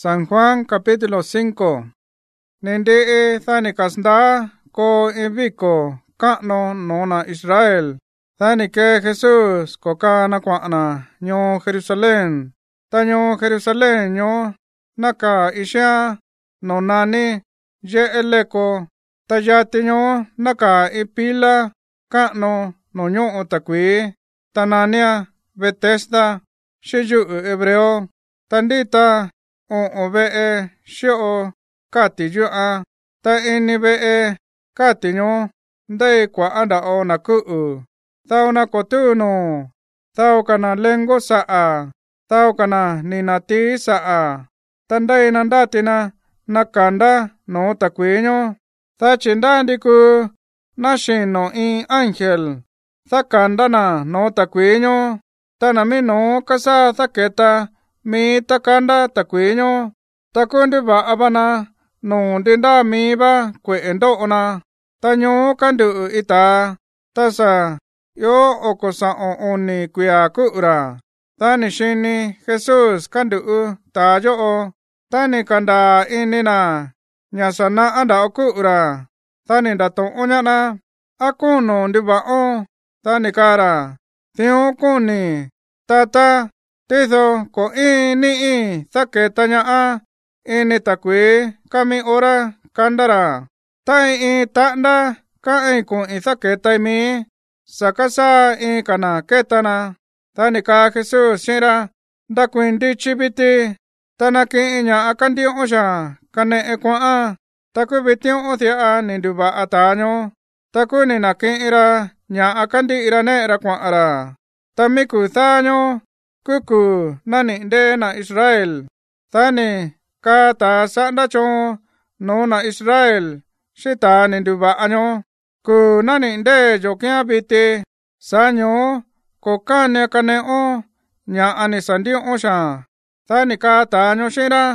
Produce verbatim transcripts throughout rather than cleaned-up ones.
San Juan capítulo cinco. Nende thani kasnda ko eviko kano nona Israel. Thani ke Jesus ko kana kwana nyo Jerusalem. Tanyo Jerusalem nyo naka isya nonani je eleko. Tayati nyo naka ipila kano no nyo otakwi. Tanania Bethesda shiyu hebreo. Tandita o obee shio kati jua ta ini bee kati nyo dai kwa ada o na kuu tao na kotuno tao kana lengo saa tao kana ninati saa tandai nandatina nakanda no takwinyo ta chindandiku nashino i angel takanda na no takwinyo tanamino kasa taketa mi takanda takwinyo takundi ba abana no dinda mi ba kwe endo ona tanyo kandu ita tasa yo okosa o oni kuya kura tani shini Jesus kandu tajo o tani kanda inina nyasana anda okura tani dato onyana akuno ndiba o tani kara theo kuni tata tizo ko ini i saketanya a ini takwi kami ora kandara tai i tanda ka i ko i saketai mi sakasa i kana ketana tani ka Jesus shira dakwindi chibiti tanaki inya akandi osha kane ekwa a takwibiti othia a ninduba atanyo takuni naki ira nya akandi irane rakwa ara tamiku thanyo kuku nani nde na Israel thani ka ta sanda cho no na Israel shita ninduba anyo ku nani nde jokia biti sanyo ko kane kane o nya ani sandi osha thani ka ta nyo shira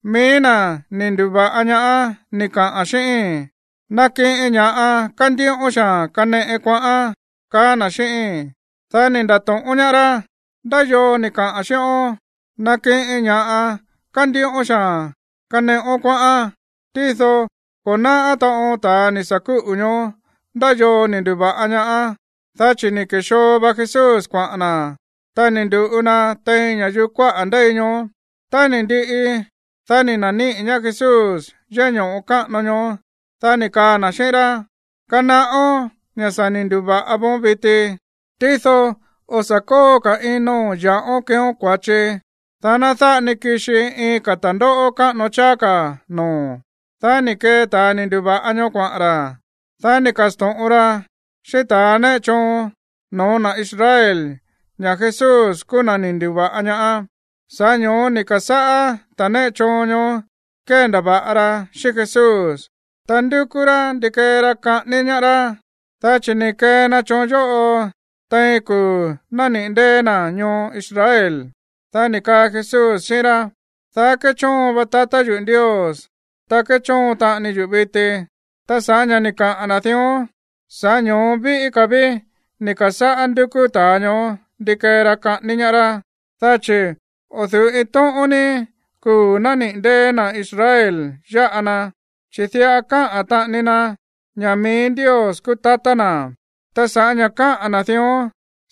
mina ninduba anya a nika ashi naki nya a kandi osha kane ekwa a kana shi thani ndato onyara dayo nika asho nake enya a kandi osha kane okwa a tizo kona ata o ta ni saku unyo dayo ninduba anya a thachi ni kesho ba Jesus kwa ana tani ndu una tenya yu kwa andai nyo tani ndi i tani nani nya Jesus jenyo oka no nyo tani ka na shira kana o nyasani nduba abon bete tizo osako ka ino ya oke o kwache tana tha nikishi i katando oka no chaka no tani ke tani nduba anyo kwa ara tani kaston ora shitane cho no na Israel nya Jesus kuna ninduba anya a sanyo nikasa tane chonyo kenda ba ara shi Jesus tandukura dikera ka ninyara tachinike na chonjo o taiku nani nde na nyo Israel tani ka Jesus shira ta ke chon batata yu Dios ta ke chon ta ni yu bete ta sanya nika anathio sanyo bi ikabi nikasa anduku ta nyo dikera ka ninyara tachi othu ito oni ku nani nde na Israel ya ana chithia ka ata nina nyami Dios kutatana ta sanya ka anathio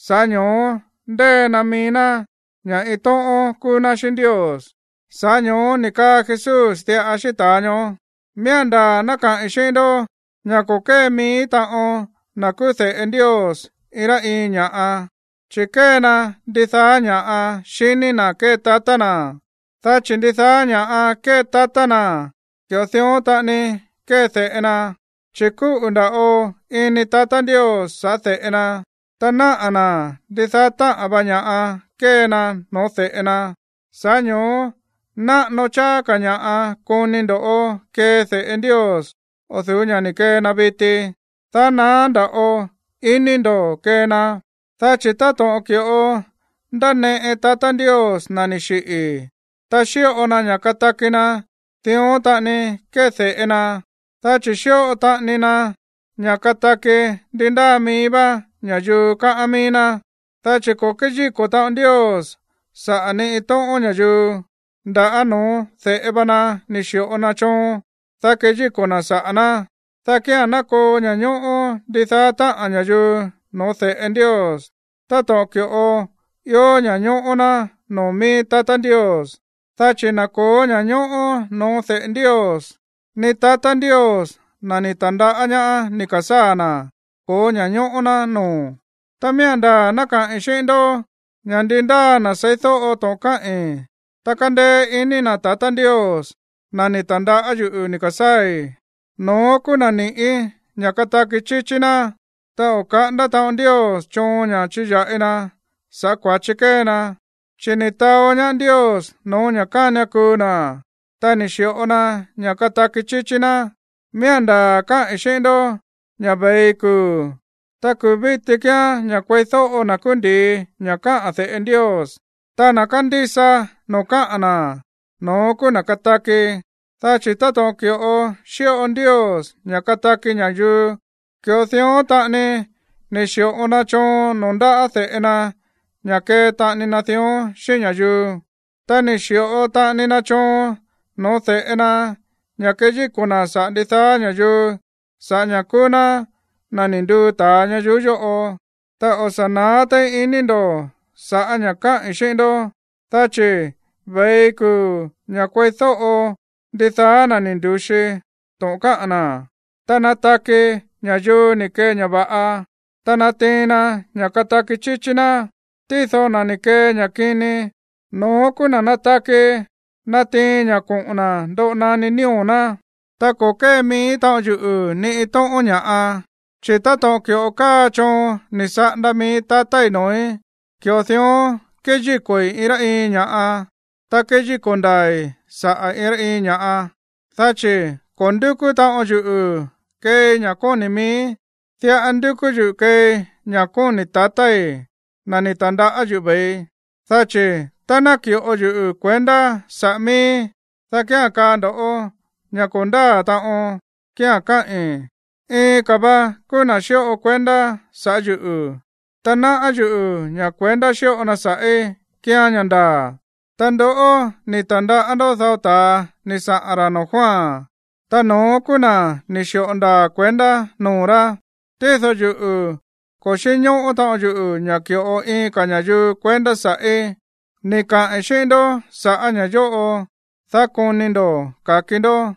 sanyo nde na mina nya ito o kuna shin Dios sanyo nika Jesus te ashitanyo mianda naka ishindo nya koke mi ta o nakuthe en Dios ira i nya a chikena ditha nya a shini na ke tatana ta chinditha nya a ke tatana kyo thio ta ni ke the ena chiku unda o ini tatan Dios sa the ena tana ana ditha ta abanya a ke na no the ena sanyo na no cha kanya a kunindo o ke the en Dios o thunya ni ke na biti tana nda o inindo ke na ta chitato o kyo o ndane e tatan Dios na ni shi ta shi ona nya katakina thio ta ni ke the ena ta chisho ta nina nyakatake dinda miba nyayu ka amina ta chiko keji kota Dios sa ani ito onyayu đã ano thế bana ni shio na chong ta cái gì cô na sa na ta kia na cô nhà nhô đi ta ta anya ju no thế en Dios ta to kyo yo nhà nhô na no mi ta ta Dios ta chỉ na cô nhà nhô no thế en Dios ni ta ta Dios na ni tanda anya ni kasana cô nhà nhô na no ta mianda na ka ishin do nyandinda na saito o to ka e takande ini na ta ta Dios na ni tanda ayu ni kasai no kuna ni i nyakata kichichina ta o ka nda ta Dios cho nya chiya ena sa kwa chikena chinita o nya Dios no nyaka nya kuna ta ni shio na nyakata kichichina mianda ka ishindo nya beiku ta kubiti kya nya kweitho o na kundi nyaka athe en Dios ta na kandisa no ka ana no kuna kataki ta chita to kyo o shio on Dios nyakataki nya yu kyo thio ta ni ni shio ona cho nonda athe ena nyake ta ni na thio shi nya yu ta ni shio ta ni na cho no the ena nyake ji kuna sa di tha nya yu sa nya kuna na nindu ta nya yu yo o ta osana ta inindo sa anya ka ishindo ta chi vei ku nya kwai tho o di tha na nindu shi to ka ana ta na ta ke nya yu ni ke nya ba a ta na te na nya ka ta ki chichina ti tho na ni ke nya kini no ku na na ta ke na te nya ku na do na ni ni na ta ko ke mi ta yu ni to o nya a chỉ ta to kyo ka cho ni sa da mi ta tai noi kyo thio ke ji koi ira i nya a ta ke ji kon dai sa a ira i nya a ta che kon du ku ta o ju ke nya ko ni mi tia an du ku ju ke nya ko ni ta tai na ni tanda a ju bei ta che ta na kyo o ju kwenda sa mi ta kya ka do o nya kon da ta o kya ka e e kaba kuna shio o kwenda sa ju u tana aju u nya kwenda shio na sa e kya nyanda tando o ni tanda ando thao ta ni sa arano hwa tano kuna ni shio nda kwenda nora te tho ju u ko shinyo o ta ju u nya kyo o e ka nya ju kwenda sa e ni ka e shindo sa anya jo o tha konindo ka kindo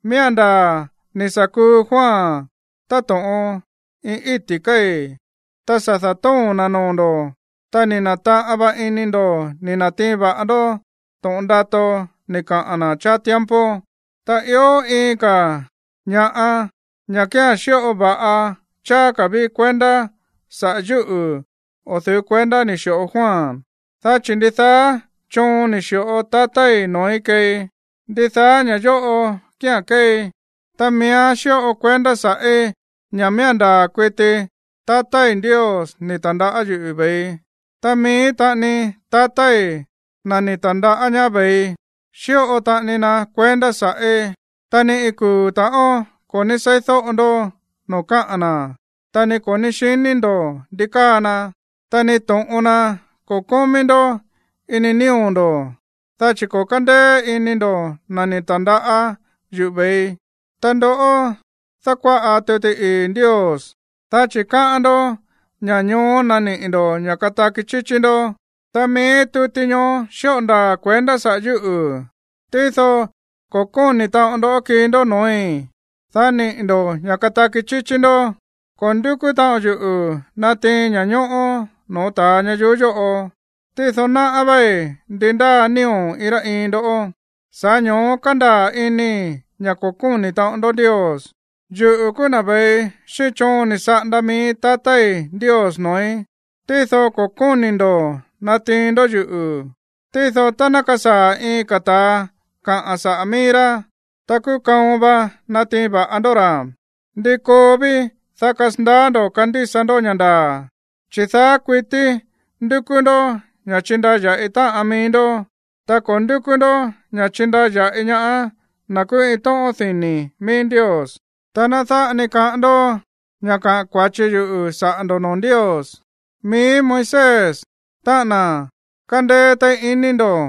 mianda ni saku hwa ta to o in iti kai ta sa sa to na no do ta ni na ta aba inindo ni na te ba ado to nda to ni ka ana cha tiempo ta yo e ka nya a nya kya shio ba a cha ka bi kwenda sa ju u o the kwenda ni shio hwan ta chin di tha chon ni shio ta tai noi ke di tha nya jo o kya ke ta mia shio o kwenda sa e nya mianda kwete ta tai Dios ni tanda ayu bei ta mi ta ni ta tai na ni tanda anya bei shio o ta ni na kwenda sa e ta ni iku ta o ko ni sai tho ondo no ka ana ta ni ko ni shinindo dikana ta ni tong ona ko komindo ini ni ondo ta chi ko kande inindo na ni tanda a yu bei tando o ta kwa a te te in Dios ta chi ka ando nya nyo na ni indo nya kata ki chichindo ta me tu ti nyo shonda kwenda sa yu u te so ko kon ni ta ondo ki ndo noi ta ni indo nya kata ki chichindo kondu ku ta yu u na te nya nyo o no ta nya yu jo o te so na abai dinda ni o ira indo o sa nyo kanda ini nya ko kon ni ta ondo Dios yu ku na bei shi chon ni sa nda mi ta tai Dios noi te so ko kon ni do na tin do yu u te so tanaka sa e kata ka asa amira taku kaumba na tin ba andora de ko bi sakas nda do kandi sando nyanda chitha kwiti ndukundo nya chinda ja eta amindo ta kondukundo nya chinda ja inya na ku ito thini min Dios tana tha ni ka ando nya ka kwache yu sa ando non Dios mi Moises ta na kande te inindo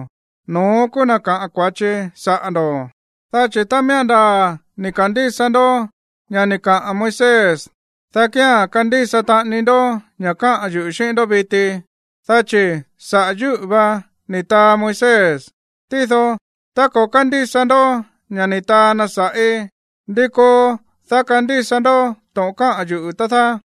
nó cô nà cả quá chế sa đó ta chế ta miệng đà nị can đi san đó nhà nị cả Moses ta kia can đi sa ta nị đó nhà cả dự sinh đó bị tì ta chế sa dự ba nị ta Moses tí thô ta có can đi san đó nhà nị ta na sa e đi cô ta can đi san đó tổng cả dự ta tha